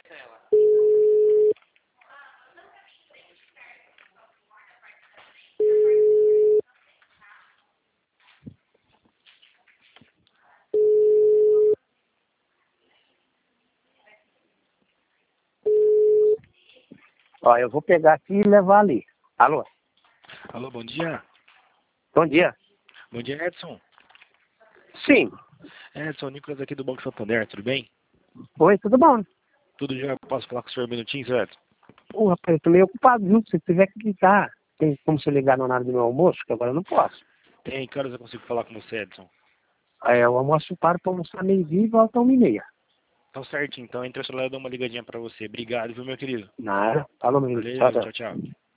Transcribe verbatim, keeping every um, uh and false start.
Ó, eu vou pegar aqui e levar ali. Alô? Alô, bom dia. Bom dia. Bom dia, Edson. Sim. Edson, Nicolas aqui do Banco Santander, tudo bem? Oi, tudo bom? Tudo já? Posso falar com o senhor um minutinho, seu Edson? Ô, rapaz, eu tô meio ocupado, viu? Se tiver que ligar, tem como você ligar no horário do meu almoço, que agora eu não posso. Tem, que horas eu consigo falar com você, Edson? É, o almoço para pra almoçar meio-dia e volta a uma e meia. Então certo, então entre o celular eu dou uma ligadinha pra você. Obrigado, viu, meu querido? Nada. Falou, menino. Tchau, Valeu, tchau. tchau, tchau.